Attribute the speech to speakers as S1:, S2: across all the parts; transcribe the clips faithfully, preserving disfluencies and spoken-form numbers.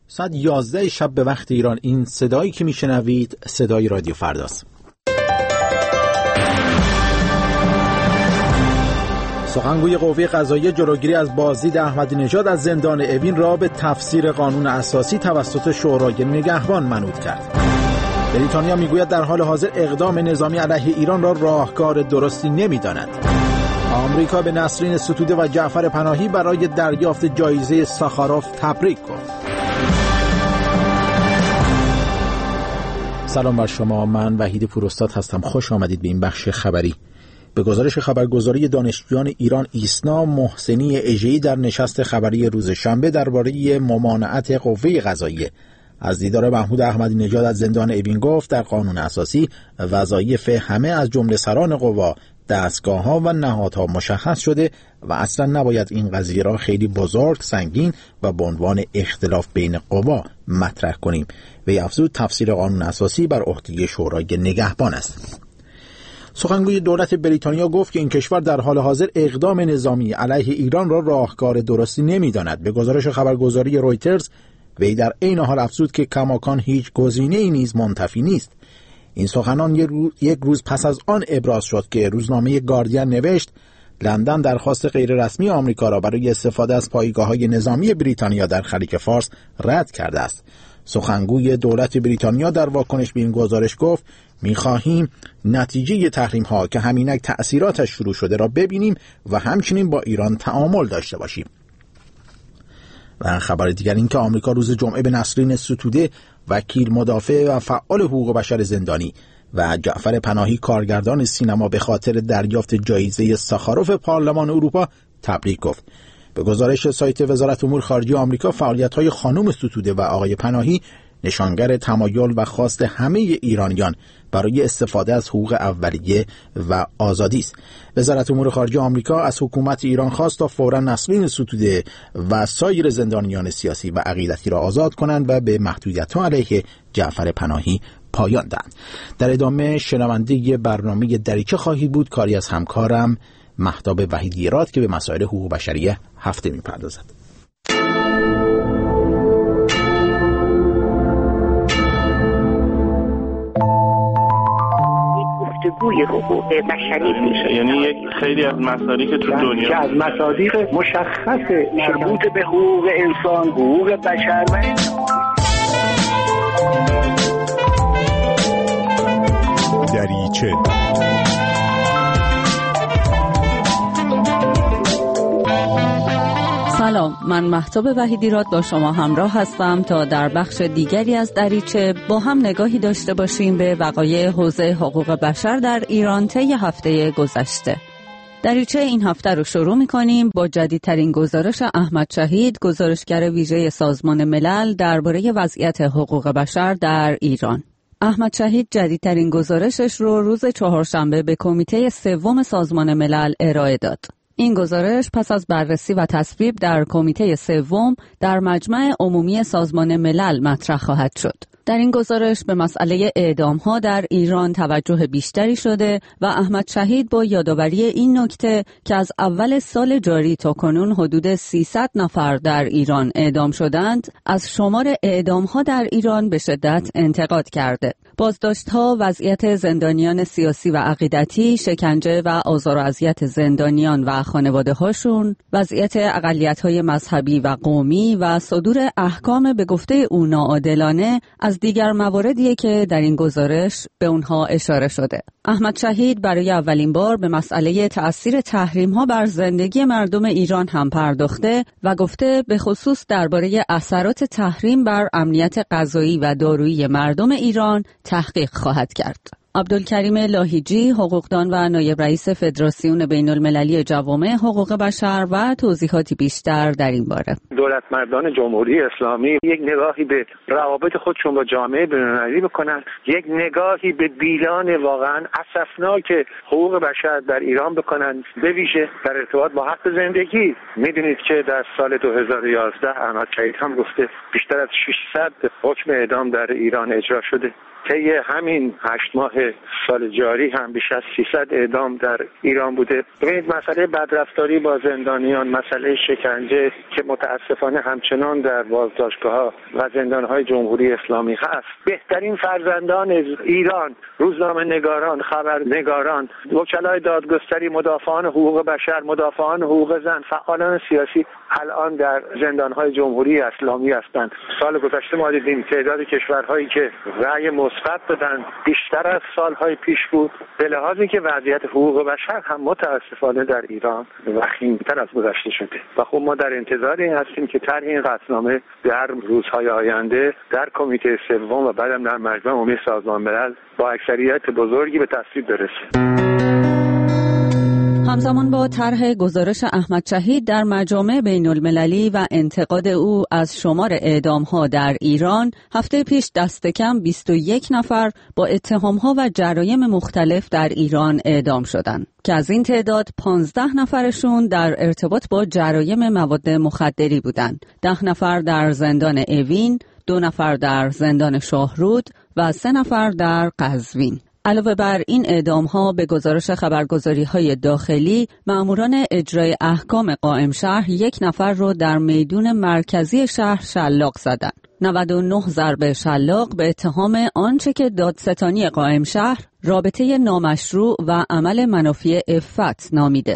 S1: ساعت یازده شب به وقت ایران. این صدایی که میشنوید صدای رادیو فرداست. سخنگوی قوه قضاییه جلوگیری از بازدید احمدی نژاد از زندان اوین را به تفسیر قانون اساسی توسط شورای نگهبان منوط کرد. بریتانیا میگوید در حال حاضر اقدام نظامی علیه ایران را راهکار درستی نمی‌داند. آمریکا به نسرین ستوده و جعفر پناهی برای دریافت جایزه ساخاروف تبریک گفت. سلام بر شما، من وحید پوراستاد هستم. خوش آمدید به این بخش خبری. به گزارش خبرگزاری دانشجویان ایران ایسنا، محسنی اژه‌ای در نشست خبری روز شنبه درباره ممانعت قوه قضاییه از دیدار محمود احمدی نژاد از زندان اوین گفت در قانون اساسی وظایف همه از جمله سران قوا، دستگاه‌ها و نهادها مشخص شده و اصلا نباید این قضیه را خیلی بزرگ، سنگین و به عنوان اختلاف بین قوا مطرح کنیم. وی افزود تفسیر قانون اساسی بر عهده شورای نگهبان است. سخنگوی دولت بریتانیا گفت که این کشور در حال حاضر اقدام نظامی علیه ایران را راهکار درستی نمی‌داند. به گزارش خبرگزاری رویترز، وی در عین حال افزود که کماکان هیچ گزینه‌ای نیز منتفی نیست. این سخنان یک روز پس از آن ابراز شد که روزنامه گاردین نوشت لندن درخواست غیررسمی آمریکا را برای استفاده از پایگاه‌های نظامی بریتانیا در خلیج فارس رد کرده است. سخنگوی دولت بریتانیا در واکنش به این گزارش گفت می‌خواهیم نتیجه تحریم‌ها که همینک تأثیراتش شروع شده را ببینیم و همچنین با ایران تعامل داشته باشیم. و خبر دیگر این که آمریکا روز جمعه به نسرین ستوده، وکیل مدافع و فعال حقوق بشر زندانی، و جعفر پناهی کارگردان سینما به خاطر دریافت جایزه ساخاروف پارلمان اروپا تبریک گفت. به گزارش سایت وزارت امور خارجه آمریکا، فعالیت‌های خانم ستوده و آقای پناهی نشانگر تمایل و خواست همه ایرانیان برای استفاده از حقوق اولیه و آزادی است. وزارت امور خارجه آمریکا از حکومت ایران خواست تا فوراً نسرین ستوده و سایر زندانیان سیاسی و عقیدتی را آزاد کنند و به محدودیت‌ها علیه جعفر پناهی پایان دهند. در ادامه شنونده برنامه دریچه خواهی بود، کاری از همکارم مهتاب وحیدیراد که به مسائل حقوق بشری هفته می‌پردازد.
S2: گفتگوی حقوق بشری میشه،
S3: یعنی یک خیلی از مصادیق تو دنیا
S2: که از مصادیق مشخص مربوط به حقوق انسان، حقوق بشر و
S4: دریچه.
S5: سلام، من مهتاب وحیدیراد با شما همراه هستم تا در بخش دیگری از دریچه با هم نگاهی داشته باشیم به وقایع حوزه حقوق بشر در ایران طی هفته گذشته. دریچه این هفته رو شروع می‌کنیم با جدیدترین گزارش احمد شهید، گزارشگر ویژه سازمان ملل درباره وضعیت حقوق بشر در ایران. احمد شهید جدیدترین گزارشش رو روز چهارشنبه به کمیته سوم سازمان ملل ارائه داد. این گزارش پس از بررسی و تصویب در کمیته سوم در مجمع عمومی سازمان ملل مطرح خواهد شد. در این گزارش به مسئله اعدام‌ها در ایران توجه بیشتری شده و احمد شهید با یادآوری این نکته که از اول سال جاری تا کنون حدود سیصد نفر در ایران اعدام شدند، از شمار اعدام‌ها در ایران به شدت انتقاد کرده. بازداشت‌ها، وضعیت زندانیان سیاسی و عقیدتی، شکنجه و آزار و اذیت زندانیان و خانواده‌هاشون، وضعیت اقلیت‌های مذهبی و قومی و صدور احکام به گفته او ناعادلانه از دیگر مواردیه که در این گزارش به اونها اشاره شده. احمد شهید برای اولین بار به مسئله تأثیر تحریم‌ها بر زندگی مردم ایران هم پرداخته و گفته به خصوص درباره اثرات تحریم بر امنیت غذایی و دارویی مردم ایران تحقیق خواهد کرد. عبدالکریم لاهیجی، حقوقدان و نایب رئیس فدراسیون بین المللی جوامع حقوق بشر و توضیحاتی بیشتر در این باره.
S6: دولتمردان جمهوری اسلامی یک نگاهی به روابط خودشون با جامعه بین‌المللی بکنن، یک نگاهی به بیلان واقعا اسفناک حقوق بشر در ایران بکنن، به ویژه در ارتباط با حق زندگی. میدونید که در سال دو هزار و یازده احمد شهید هم گفته بیشتر از ششصد حکم اعدام در ایران اجرا شده. طی همین هشت ماه سال جاری هم بیش از سیصد اعدام در ایران بوده. ببینید مسئله بدرفتاری با زندانیان، مسئله شکنجه که متاسفانه همچنان در بازداشتگاه‌ها و زندان‌های جمهوری اسلامی هست. بهترین فرزندان ایران، روزنامه‌نگاران، خبرنگاران، وکلای دادگستری، مدافعان حقوق بشر، مدافعان حقوق زن، فعالان سیاسی الان در زندان‌های جمهوری اسلامی هستند. سال گذشته ما دیدیم تعداد کشورهایی که رأی مثبت دادن بیشتر از سال‌های پیش بود، به لحاظی که وضعیت حقوق بشر هم متأسفانه در ایران وخیم‌تر از گذشته شده و خب ما در انتظار این هستیم که طرح این قطعنامه در روزهای آینده در کمیته سوم و بعدم در مجمع عمومی سازمان ملل با اکثریت بزرگی به تصویب برسه.
S5: همزمان با طرح گزارش احمد شهید در مجامع بین المللی و انتقاد او از شمار اعدام‌ها در ایران، هفته پیش دست کم بیست و یک نفر با اتهام‌ها و جرایم مختلف در ایران اعدام شدند که از این تعداد پانزده نفرشون در ارتباط با جرایم مواد مخدری بودند. ده نفر در زندان اوین، دو نفر در زندان شاهرود و سه نفر در قزوین. علاوه بر این اعدام‌ها به گزارش خبرگزاری‌های داخلی، مأموران اجرای احکام قائم شهر یک نفر رو در میدون مرکزی شهر شلاق زدند. نود و نه ضربه شلاق به اتهام آنچه که دادستانی قائم شهر رابطه نامشروع و عمل منافی عفت نامیده.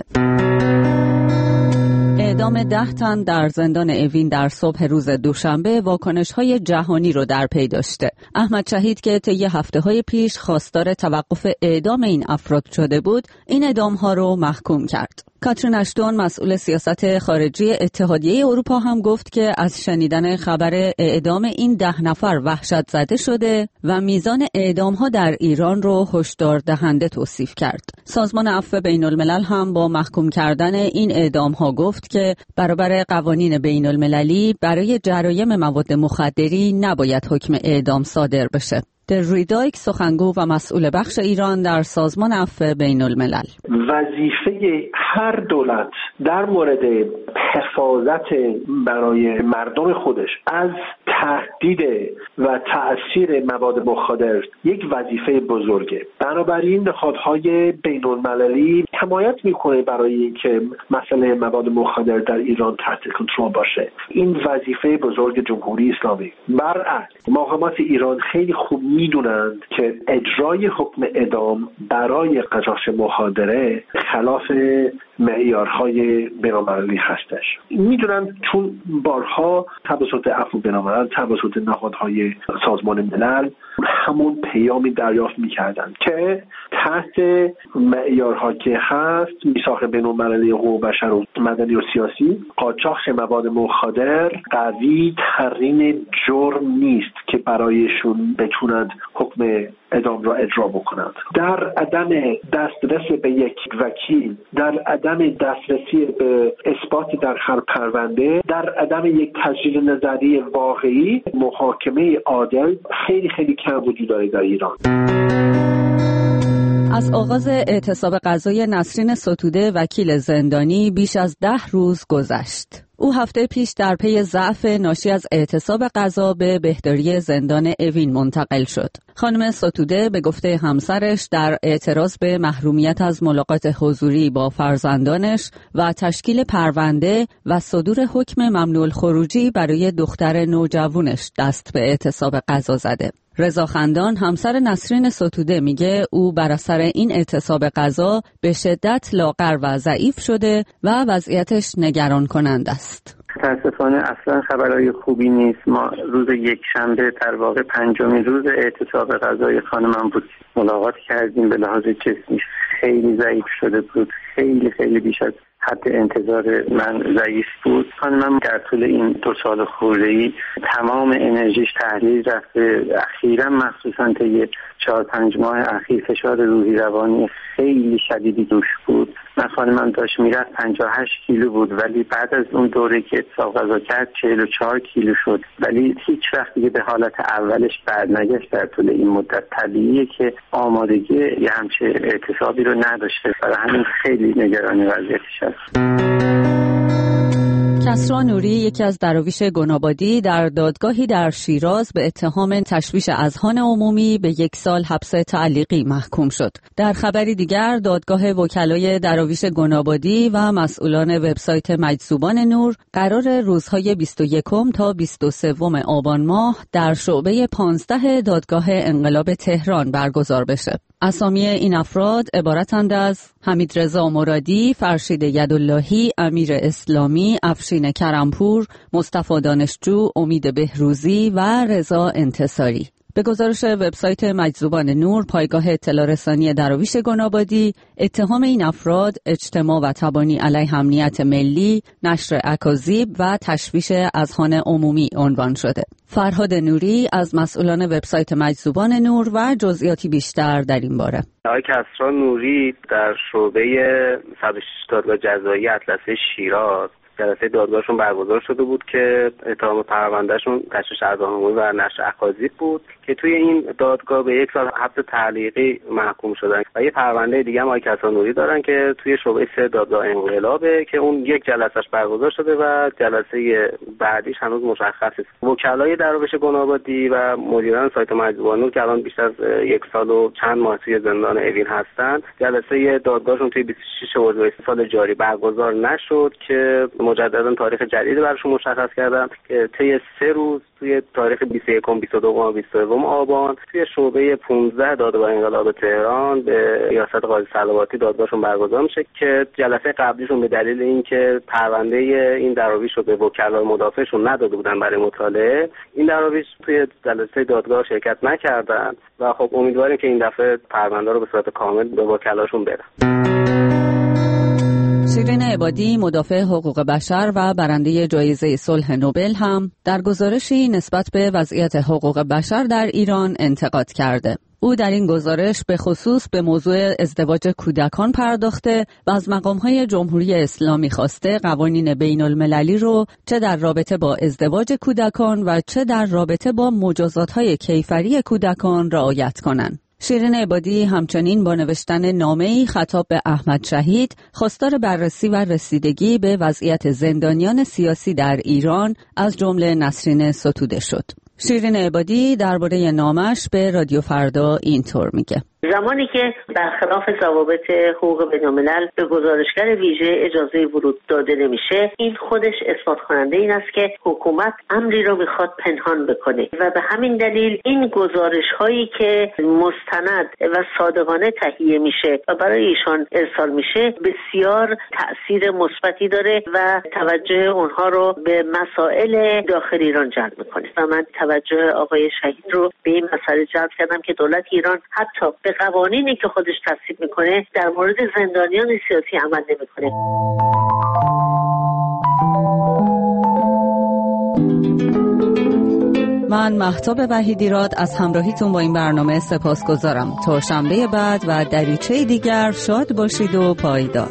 S5: اعدام ده تن در زندان اوین در صبح روز دوشنبه واکنش‌های جهانی رو در پی داشته. احمد شهید که طی هفته‌های پیش خواستار توقف اعدام این افراد شده بود، این اعدام‌ها رو محکوم کرد. کاترین اشتون مسئول سیاست خارجی اتحادیه اروپا هم گفت که از شنیدن خبر اعدام این ده نفر وحشت زده شده و میزان اعدام‌ها در ایران رو هشدار دهنده توصیف کرد. سازمان عفو بین الملل هم با محکوم کردن این اعدام‌ها گفت که برابر قوانین بین المللی برای جرایم مواد مخدری نباید حکم اعدام صادر بشه. در ریدایک سخنگو و مسئول بخش ایران در سازمان عفو بین الملل:
S7: وظیفه هر دولت در مورد حفاظت برای مردم خودش از تهدید و تأثیر مواد مخدر یک وظیفه بزرگه. بنابراین نهادهای بین المللی حمایت میکنه برای اینکه مسئله مواد مخدر در ایران تحت کنترل باشه. این وظیفه بزرگ جمهوری اسلامی. برعکس مقامات ایران خیلی خوب میدونند که اجرای حکم اعدام برای قزاق مخادره خلاف معیارهای بین‌المللی هستش. میدونن چون بارها توسط عفو بین‌الملل، توسط نهادهای سازمان ملل همون پیامی دریافت میکردن که تحت معیارها که هست میثاق بین‌المللی حقوق بشر و مدنی و سیاسی، قاچاق مواد مخدر قوی ترین جرم نیست که برایشون بتونند حکم اعدام را اجرا بکنند. در عدم دسترس به یک وکیل، در عدم دسترسی به اثبات در هر پرونده، در عدم یک تجدید نظری واقعی، محاکمه عادل خیلی خیلی کم وجود داره در ایران.
S5: از آغاز اعتصاب قضایی نسرین ستوده وکیل زندانی بیش از ده روز گذشت. او هفته پیش در پی ضعف ناشی از اعتصاب قضا به بهداری زندان اوین منتقل شد. خانم ستوده به گفته همسرش در اعتراض به محرومیت از ملاقات حضوری با فرزندانش و تشکیل پرونده و صدور حکم ممنوع الخروجی برای دختر نوجوانش دست به اعتصاب قضا زده. رضا خندان همسر نسرین ستوده میگه او بر اثر این اعتصاب قضا به شدت لاغر و ضعیف شده و وضعیتش نگران کننده است.
S3: متاسفانه اصلا خبرهای خوبی نیست. ما روز یک شنبه در واقع پنجمین روز اعتصاب قضای خانمم بود، ملاقات کردیم. به لحاظ جسمی خیلی ضعیف شده بود، خیلی خیلی بیش از حد انتظار من ضعیف بود. خانمم در طول این دو سال خورده‌ای تمام انرژیش تحلیل رفته. اخیراً مخصوصاً طی چهار پنج ماه اخیر فشار روحی روانی خیلی شدیدی روش بود. من خانمم داشت میرفت پنجاه و هشت کیلو بود، ولی بعد از اون دوره که اعتصاب قضا کرد چهل و چهار کیلو شد، ولی هیچ وقت دیگه به حالت اولش برنگشت. در طول این مدت طبیعیه که آمادگی یه همچه اعتصابی رو نداشته، برای همین خیلی نگران وضعیتش هست.
S5: کسری نوری، یکی از دراویش گنابادی، در دادگاهی در شیراز به اتهام تشویش اذهان عمومی به یک سال حبس تعلیقی محکوم شد. در خبری دیگر، دادگاه وکلای دراویش گنابادی و مسئولان وبسایت مجذوبان نور قرار روزهای بیست و یکم تا بیست و سوم آبان ماه در شعبه پانزده دادگاه انقلاب تهران برگزار بشه. اسامی این افراد عبارتند از حمید رضا مرادی، فرشید یداللهی، امیر اسلامی، افشین کرمپور، مصطفی دانشجو، امید بهروزی و رضا انتصاری. به گزارش وبسایت مجذوبان نور، پایگاه اطلاع رسانی دراویش گنابادی، اتهام این افراد اجتماع و تبانی علیه امنیت ملی، نشر اکاذیب و تشویش اذهان عمومی عنوان شده. فرهاد نوری از مسئولان وبسایت مجذوبان نور و جزئیاتی بیشتر در این باره.
S3: آقای کسری نوری در شعبه صد و شش دادگاه جزایی اطلسه شیراز جلسه دادگاهشون برگزار شده بود که اتهام پروندهشون تشویش اذهان عمومی و نشر اکاذیب بود که توی این دادگاه به یک سال حبس تعلیقی محکوم شدن و یه پرونده دیگه هم آقای کسری نوری دارن که توی شعبه سه دادگاه انقلابه که اون یک جلسهش برگزار شده و جلسه بعدیش هنوز مشخص نیست. وکلای دراویش گنابادی و مدیران سایت مجذوبان نور که الان بیشتر از یک سال و چند ماه توی زندان اوین هستن، جلسه دادگاهشون توی بیست و شش اردیبهشت سال جاری برگزار نشد که مجددا تاریخ جدید براشون مشخص کردن که طی سه روز توی تاریخ بیست و یکم، بیست و دوم و بیست و سوم آبان توی شعبه پانزده دادگاه انقلاب تهران به ریاست قاضی صلواتی دادگاهشون برگزار میشه که جلسه قبلیشون به دلیل اینکه پرونده این دراویش رو به وکلای مدافعشون نداده بودن برای مطالعه، این دراویش توی جلسه دادگاه شرکت نکردن و خب امیدواریم که این دفعه پرونده رو به صورت کامل به وکلاشون بدن.
S5: شیرین عبادی، مدافع حقوق بشر و برنده جایزه صلح نوبل، هم در گزارشی نسبت به وضعیت حقوق بشر در ایران انتقاد کرده. او در این گزارش به خصوص به موضوع ازدواج کودکان پرداخته و از مقام‌های جمهوری اسلامی خواسته قوانین بین المللی رو چه در رابطه با ازدواج کودکان و چه در رابطه با مجازات‌های کیفری کودکان رعایت کنند. شیرین عبادی همچنین با نوشتن نامه‌ای خطاب به احمد شهید خواستار بررسی و رسیدگی به وضعیت زندانیان سیاسی در ایران از جمله نسرین ستوده شد. شیرین عبادی درباره نامش به رادیو فردا اینطور میگه:
S8: زمانی که برخلاف ضوابط حقوق بین‌الملل به گزارشگر ویژه اجازه ورود داده نمیشه، این خودش اثبات کننده این است که حکومت امری رو میخواد پنهان بکنه و به همین دلیل این گزارش هایی که مستند و صادقانه تهیه میشه و برای ایشان ارسال میشه بسیار تأثیر مثبتی داره و توجه اونها رو به مسائل داخل ایران جلب میکنه و من توجه آقای شهید رو به این مسئله جلب کردم که دولت ایران حتی به قوانینی که خودش تصویب میکنه در مورد زندانیان سیاسی عمل نمیکنه.
S5: من مهتاب وحیدیراد از همراهیتون با این برنامه سپاسگزارم. تا شنبه بعد و دریچه دیگر شاد باشید و پایدار.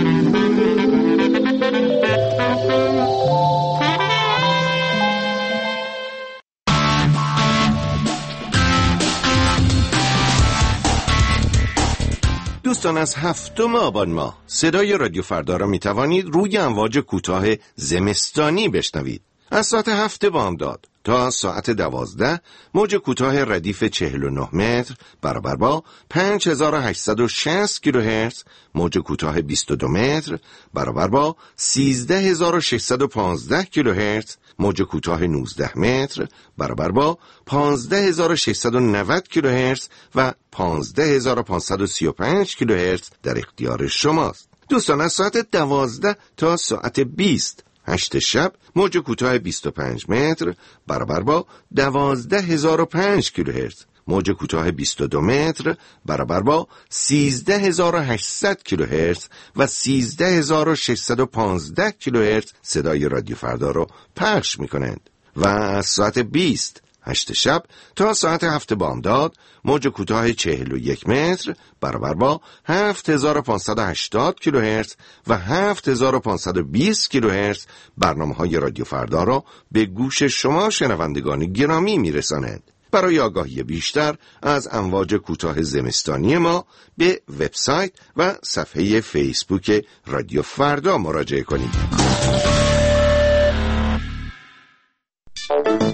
S9: دوستان، از هفتم آبان ماه صدای رادیو فردا را می توانید روی امواج کوتاه زمستانی بشنوید. از ساعت هفت بامداد تا ساعت دوازده موج کوتاه ردیف چهل و نه متر برابر با پنج هزار و هشتصد و شصت کیلوهرتز، موج کوتاه بیست و دو متر برابر با سیزده هزار و ششصد و پانزده کیلوهرتز، موج کوتاه نوزده متر برابر با پانزده هزار و ششصد و نود کیلوهرتز و پانزده هزار و پانصد و سی و پنج کیلوهرتز در اختیار شماست. دوستان، از ساعت دوازده تا ساعت بیست هشت شب موج کوتاه بیست و پنج متر برابر با دوازده هزار و پنج کیلوهرتز، موج کوتاه بیست و دو متر برابر با سیزده هزار و هشتصد کیلوهرتز و سیزده هزار و ششصد و پانزده کیلوهرتز صدای رادیو فردا رو پخش می‌کنند. و از ساعت بیست هشت شب تا ساعت هفت بامداد موج کوتاه چهل و یک متر برابر با هفت هزار و پانصد و هشتاد کیلوهرتز و هفت هزار و پانصد و بیست کیلوهرتز برنامه‌های رادیو فردا را به گوش شما شنوندگان گرامی میرسانند. برای آگاهی بیشتر از امواج کوتاه زمستانی ما به وبسایت و صفحه فیسبوک رادیو فردا مراجعه کنید.
S1: شما.